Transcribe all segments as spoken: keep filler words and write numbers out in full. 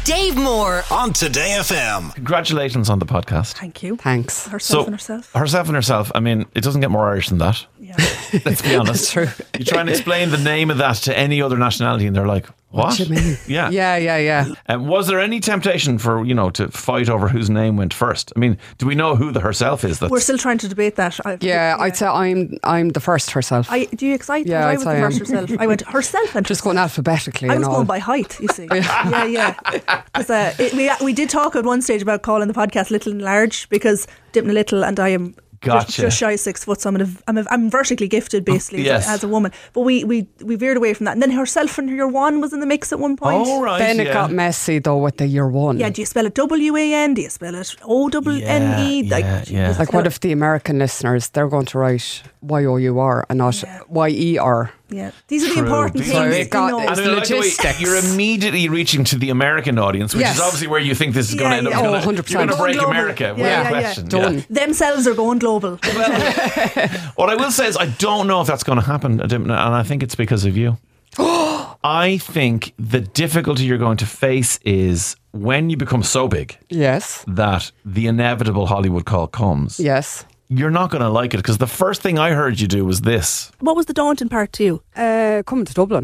Dave Moore on Today F M. Congratulations on the podcast. Thank you. Thanks. Herself So, and herself. Herself and herself. I mean, it doesn't get more Irish than that. Yeah. Let's be honest. That's true. You try and explain the name of that to any other nationality, and they're like, "What? What do you mean?" Yeah, Yeah, yeah, yeah. Um, was there any temptation for you know to fight over whose name went first? I mean, do we know who the herself is? That's We're still trying to debate that. I, Yeah, I'd say I'm I'm the first herself. I, do you excite? Yeah, I I'd was say the I first am. herself. I went herself and Just going alphabetically I and was all. going by height, you see. yeah, yeah. Because uh, it- we we did talk at one stage about calling the podcast Little and Large because Dipping a Little and I am Gotcha. just, just shy of six foot, so I'm, a, I'm, a, I'm vertically gifted basically Yes. as, a, as a woman. But we, we we veered away from that. And then herself and your one was in the mix at one point. oh right. Then it yeah. got messy though with the year one. Yeah, do you spell it W A N? Do you spell it O W N E? Yeah, yeah, yeah. Jesus. Like what if the American listeners, they're going to write Y O U R and not Yeah. Y E R. Yeah, these are the True. important These things. are- you it got- know. it's And I like the way logistics. you're immediately reaching to the American audience, which Yes. is obviously where you think this is going to Yeah, end up. yeah. You're Oh, gonna- one hundred percent. You're going to break Global. America Yeah, without yeah, yeah. question. Done. Themselves are going global. What I will say is, I don't know if that's going to happen, and I think it's because of you. I think the difficulty you're going to face is when you become so big Yes. that the inevitable Hollywood call comes. Yes. You're not going to like it because the first thing I heard you do was this. What was the daunting part to you? Uh, coming to Dublin.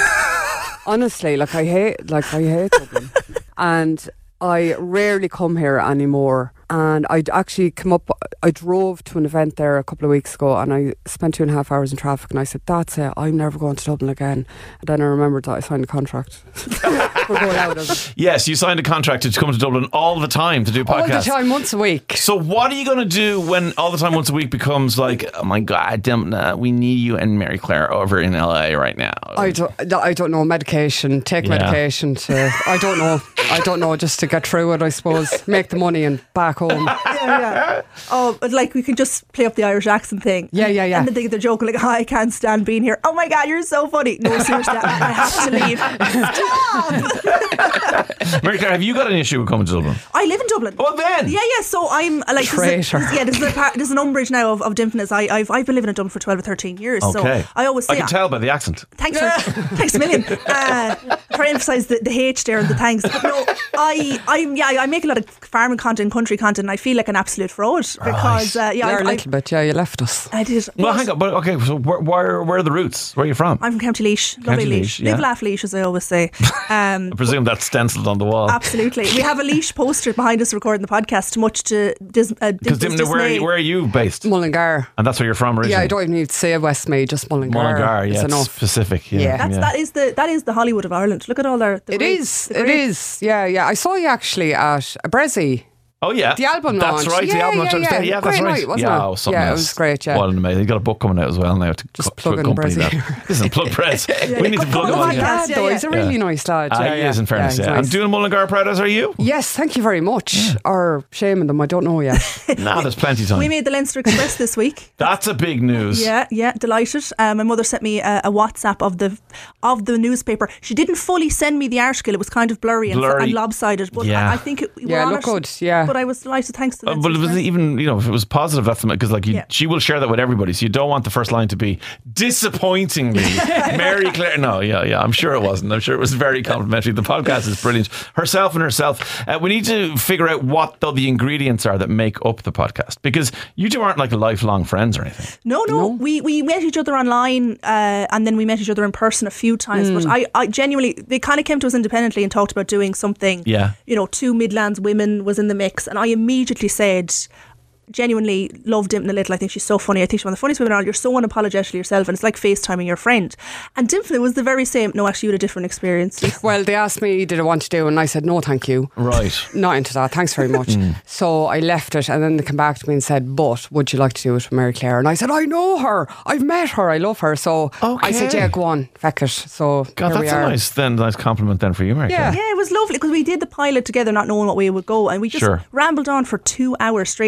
Honestly, like I hate, like I hate Dublin, and I rarely come here anymore. And I'd actually come up. I drove to an event there a couple of weeks ago, and I spent two and a half hours in traffic. And I said, "That's it. I'm never going to Dublin again." And then I remembered that I signed a contract. We're going out of Yes, you signed a contract to come to Dublin all the time to do all the podcasts. time, once a week. So what are you going to do when all the time once a week becomes like, oh my God, damn, uh, we need you and Mary Claire over in L A right now? I don't, I don't know, medication, take Yeah. medication to, I don't know, I don't know, just to get through it, I suppose, make the money and back home. Yeah, yeah. Oh, but like we could just play up the Irish accent thing. Yeah, yeah, yeah. And then they, they're joking like, oh, I can't stand being here. Oh my God, you're so funny. No, seriously, I have to leave. Stop. Mary Claire, have you got an issue with coming to Dublin? I live in Dublin. Well then. Yeah, yeah. So I'm uh, like, this is a, Traitor. this- yeah, this is, a part, this is an umbrage now of, of Dimphnas. I, I've I've been living in Dublin for twelve or thirteen years. Okay. So I always say, I can tell by the accent. Thanks for thanks a million. Uh, try to emphasise the, the H there and the thanks. But no, I I'm yeah I make a lot of farming content, country content. And I feel like an absolute fraud because uh, yeah, You're I, a I, little bit, yeah, you left us. I did. Well, But hang on. But okay, so where, where, where are the roots? Where are you from? I'm from County Laois, lovely County Laois. Laois, yeah. Live, laugh, Laois, as I always say. Um, I presume that's stenciled on the wall. absolutely, we have a Laois poster behind us recording the podcast. Much to dis- uh, Because Dimphnas' where, are dismay. you- where are you based? Mullingar. And that's where you're from originally? Yeah, I don't even need to say Westmead, just Mullingar. Mullingar, yeah, It's it's enough. specific. Yeah, Yeah. That's, yeah. That is the that is the Hollywood of Ireland. Look at all their. The It great- is, the it great- is. Yeah, yeah. I saw you actually at a Brezzy. Oh yeah, The album That's launch. right. the Yeah, album launch. yeah, I was there. yeah. Yeah, that's Great right. night, wasn't yeah, it? oh, something Yeah, it else. was great, yeah. What an amazing. You got a book coming out as well now. To Just co- to plug in accompany Brizzy. that. Listen, plug Prez. We need to Go- plug go him on, on. yeah. Lad, though, yeah. he's a really Yeah. nice lad. Ah, yeah, he yeah. is, in fairness. he's Yeah, nice. I'm doing Mullingar proud as are you? Yes, thank you very much. Or shaming them, I don't know yet. Nah, there's plenty of time. We made the Leinster Express this week. That's a big news. Yeah, yeah, delighted. Um, my mother sent me a, a WhatsApp of the of the newspaper. She didn't fully send me the article; it was kind of blurry and, Blurry. and lopsided. But Yeah. I, I think it we Yeah, were on look it. good, yeah. But I was delighted. Thanks to the Uh, Leinster but it was Express. even, you know, if it was positive, that's because like you, Yeah. she will share that with everybody. So you don't want the first line to be disappointingly Mary Claire. No, yeah, yeah. I'm sure it wasn't. I'm sure it was very complimentary. The podcast is brilliant. Herself and herself. Uh, we need to figure out what though the ingredients are that make up the podcast, because you two aren't like lifelong friends or anything. No, no, we we met each other online, uh, and then we met each other in person a few times. Mm. But I, I genuinely, they kind of came to us independently and talked about doing something. Yeah. You know, Two Midlands Women was in the mix, and I immediately said, genuinely love Dimphna Little. I think she's so funny. I think she's one of the funniest women around. You're so unapologetic to yourself, and it's like FaceTiming your friend. And Dimphna was the very same. No, actually, you had a different experience. Well, they asked me, did I want to do it? And I said, no, thank you. Right. Not into that. Thanks very much. So I left it, and then they came back to me and said, but would you like to do it with Mary Claire? And I said, I know her. I've met her. I love her. So I said, Okay. yeah, go on. Feck it. So God, here we that's a are. nice, then, nice compliment then for you, Mary Yeah. Claire. Yeah, it was lovely because we did the pilot together, not knowing what way it would go, and we just Sure. rambled on for two hours straight. And eventually,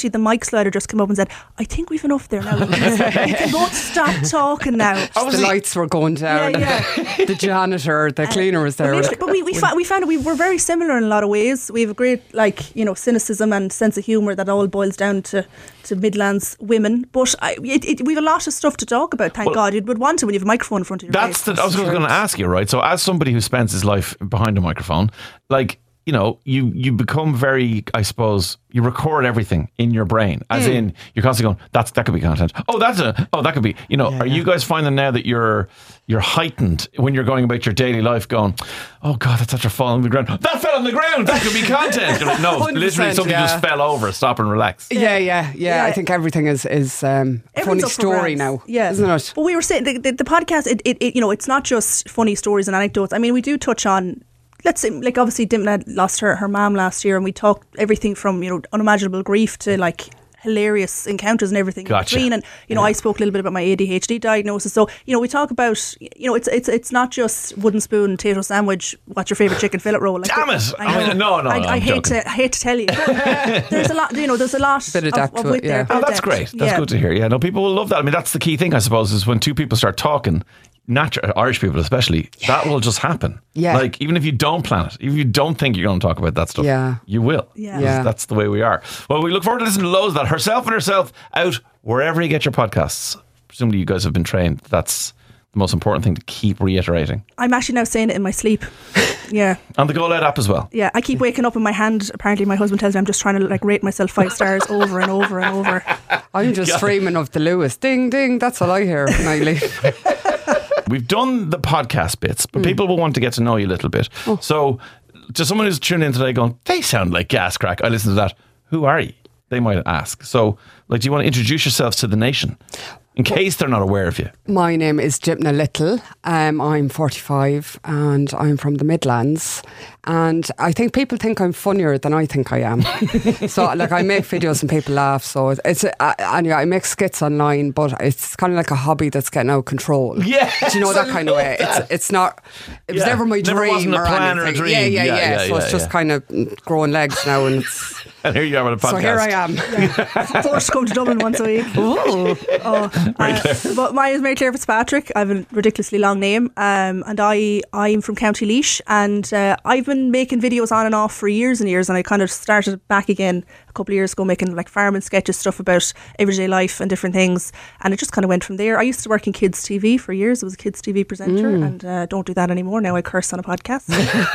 eventually the mic slider just came up and said, I think we've enough there now. You can, you can both stop talking now. The lights were going down. Yeah, yeah. The janitor, the cleaner was there. But we, we, found, we found we were very similar in a lot of ways. We have a great, like, you know, cynicism and sense of humour that all boils down to, to Midlands women. But I, it, it, we have a lot of stuff to talk about, thank well, God. You would want to when you have a microphone in front of your that's face. The, I was going to ask you, right? So as somebody who spends his life behind a microphone, like, you know, you, you become very, I suppose, you record everything in your brain, as mm. in you're constantly going, that's that could be content. Oh, that's a, oh, that could be, you know, yeah, are yeah. you guys finding now that you're you're heightened when you're going about your daily life going, oh God, that's such a fall on the ground. That fell on the ground. That could be content. Like, no, literally something yeah. just fell over. Stop and relax. Yeah, yeah, yeah. yeah. I think everything is, is um, a funny story now, yeah. isn't it? Well, we were saying the, the, the podcast, it, it, it, you know, it's not just funny stories and anecdotes. I mean, we do touch on, let's say, like obviously Dimna lost her, her mum last year, and we talked everything from, you know, unimaginable grief to like hilarious encounters and everything gotcha. in between. And, you know, yeah. I spoke a little bit about my A D H D diagnosis. So, you know, we talk about, you know, it's it's it's not just wooden spoon, potato sandwich, what's your favourite chicken fillet roll. Like, Damn it! I, I mean, no, no, I, no I hate joking. to I hate to tell you. But there's a lot, you know, there's a lot bit of, of, of wit it, yeah. there. Oh, that's great. That's yeah. good to hear. Yeah, no, people will love that. I mean, that's the key thing, I suppose, is when two people start talking, natural Irish people especially, yeah. that will just happen. Yeah. Like, even if you don't plan it, even if you don't think you're going to talk about that stuff, yeah. you will. Yeah. yeah. That's the way we are. Well, we look forward to listening to loads of that. Herself and Herself out wherever you get your podcasts. Presumably you guys have been trained. That's the most important thing to keep reiterating. I'm actually now saying it in my sleep. Yeah. And the Go Loud app as well. Yeah, I keep waking up in my hand. Apparently my husband tells me I'm just trying to like rate myself five stars over and over and over. I'm just dreaming of the Lewis. Ding, ding. That's all I hear when I leave. We've done the podcast bits, but mm. people will want to get to know you a little bit. Oh. So to someone who's tuning in today going, they sound like gas crack, I listen to that. Who are you? They might ask. So, like, do you want to introduce yourselves to the nation? In case they're not aware of you. My name is Dimna Little. Um, I'm forty-five and I'm from the Midlands. And I think people think I'm funnier than I think I am. So, like, I make videos and people laugh. So, it's uh, anyway, I make skits online, but it's kind of like a hobby that's getting out of control. Yeah. Do you know that kind of way? That. It's it's not, it was yeah. never my never dream wasn't a or plan anything. Or a dream. Yeah, yeah, yeah. yeah, yeah so, yeah, it's just yeah. kind of growing legs now and it's. And here you are with a podcast. So here I am. Yeah. Forced to come to Dublin once a week. Ooh. Oh, uh, but mine is Mary Claire Fitzpatrick. I have a ridiculously long name, um, and I I'm from County Laois, and uh, I've been making videos on and off for years and years, and I kind of started back again a couple of years ago making like farming sketches, stuff about everyday life and different things, and it just kind of went from there. I used to work in kids T V for years. I was a kids T V presenter, mm. and uh, don't do that anymore. Now I curse on a podcast.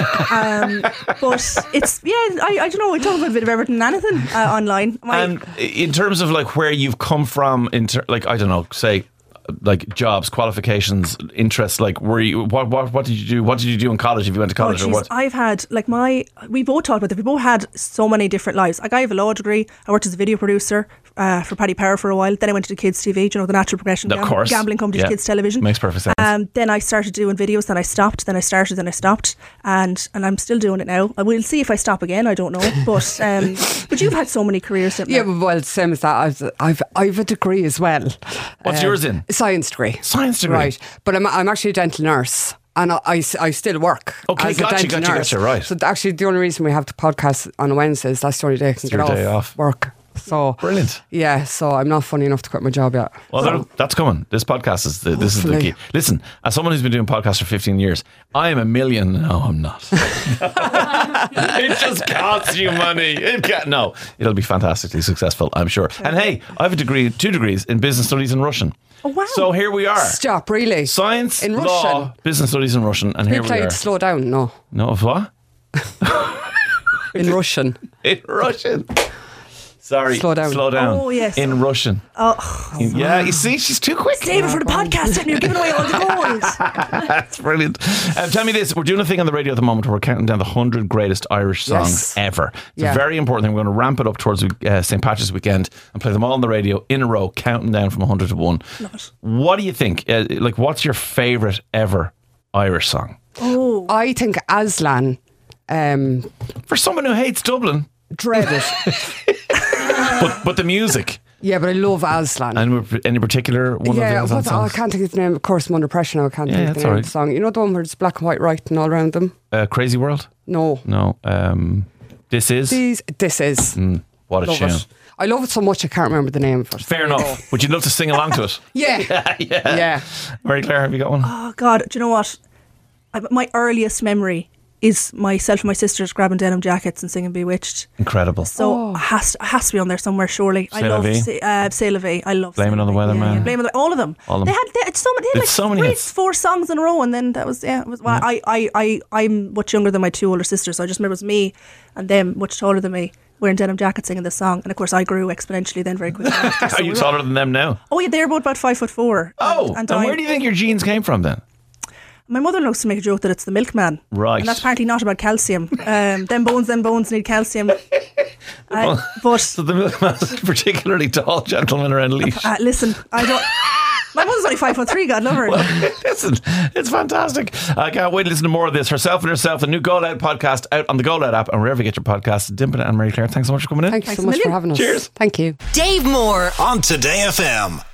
um, but it's yeah, I, I don't know. I talk about a bit of everything and anything uh, online. My, and in terms of like where you've come from, in ter- like I don't know, say. Like jobs, qualifications, interests. Like, were you? What? What? What did you do? What did you do in college? If you went to college, oh, or what? I've had like my. We both talked about that. We both had so many different lives. Like, I have a law degree. I worked as a video producer uh, for Paddy Power for a while. Then I went to the kids T V. Do you know the natural progression? Of gam- course, gambling company, yeah. kids television Makes perfect sense. Um, then I started doing videos. Then I stopped. Then I started. Then I stopped. And and I'm still doing it now. I will see if I stop again. I don't know. But um, but you've had so many careers. Yeah, but well, same as that. I've I've I've a degree as well. What's uh, yours in? Science degree. Science degree. Right. But I'm, I'm actually a dental nurse. And I, I, I still work okay, as gotcha, a dental gotcha, nurse. Gotcha, right. So actually the only reason we have the podcast on a Wednesday is that's the only day I can it's get your off, day off work. So brilliant. Yeah, so I'm not funny enough to quit my job yet. Well, so, that's coming. This podcast is the, this hopefully. is the key. Listen, as someone who's been doing podcasts for fifteen years, I am a million. No, I'm not. It just costs you money. It can, no, it'll be fantastically successful, I'm sure. And hey, I have a degree, two degrees in business studies in Russian. Oh wow! So here we are. Stop, really? Science, in law, Russian. Business studies in Russian, and here we are. To slow down, no. No, of what? In Russian. In Russian. Sorry. Slow down. Slow down. Oh, yes. In Russian. Oh. Yeah, you see, she's too quick. Save it for the podcast, and you're giving away all the goals. That's brilliant. Um, tell me this. We're doing a thing on the radio at the moment where we're counting down the one hundred greatest Irish songs yes. ever. It's yeah. a very important thing. We're going to ramp it up towards uh, Saint Patrick's weekend and play them all on the radio in a row, counting down from one hundred to one. Love it. What do you think? Uh, like, what's your favourite ever Irish song? Oh. I think Aslan. Um, For someone who hates Dublin. Dread it. but, but the music. Yeah, but I love Aslan. And any particular one yeah, of the Aslan songs? I can't think of the name. Of course, I'm under pressure now. I can't yeah, think of the name right. of the song. You know the one where it's black and white writing all around them? Uh, Crazy World? No. No. Um, this is? These, this is. Mm, what a love tune. It. I love it so much I can't remember the name of it. Fair enough. Would you love to sing along to it? Yeah. yeah. Yeah. Mary Claire, have you got one? Oh God, do you know what? I, my earliest memory is myself and my sisters grabbing denim jackets and singing Bewitched. Incredible. So Oh. it has to, it has to be on there somewhere, surely. I C'est la love vie. Say- uh, C'est la vie. I love Blame C'est It la on the vie. Weatherman. Yeah, yeah. Blame it on the, all of them. All of them. They had, they had so many. They had It's like so many three, hits. four songs in a row, and then that was yeah. It was, well, I, I, I, I'm much younger than my two older sisters, so I just remember it was me and them, much taller than me, wearing denim jackets singing this song, and of course I grew exponentially then very quickly. after, Are so you we were- taller than them now? Oh yeah, they're both about five foot four. Oh, and, and, and I- where do you think your genes came from then? My mother loves to make a joke that it's the milkman. Right. And that's apparently not about calcium. Um, them bones, them bones need calcium. Uh, but So the milkman's a particularly tall gentleman around Leash. uh, listen, I don't. My mother's only five foot three. God love her. Listen, it's fantastic. I can't wait to listen to more of this. Herself and Herself, a new Go Loud podcast out on the Go Loud app and wherever you get your podcasts. Dimpin' and Mary Claire, thanks so much for coming in. Thank you Thanks so a much for million. having us. Cheers. Thank you. Dave Moore on Today F M.